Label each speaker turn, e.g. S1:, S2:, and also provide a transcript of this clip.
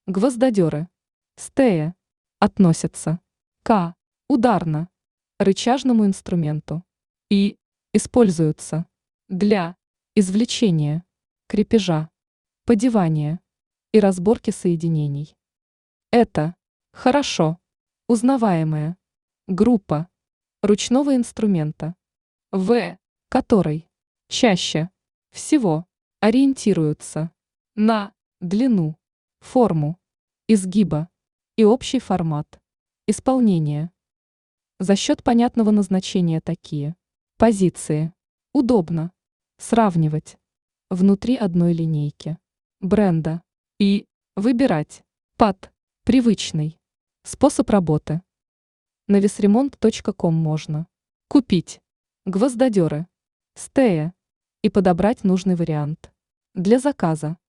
S1: Гвоздодеры. Стея. Относятся к ударно-рычажному инструменту и используются для извлечения, крепежа, подевания и разборки соединений. Это хорошо узнаваемая группа ручного инструмента, в которой чаще всего ориентируются на длину, форму, изгиба и общий формат исполнения. За счет понятного назначения такие позиции удобно сравнивать внутри одной линейки бренда и выбирать под привычный способ работы. На весремонт.ком можно купить гвоздодеры, стея и подобрать нужный вариант для заказа.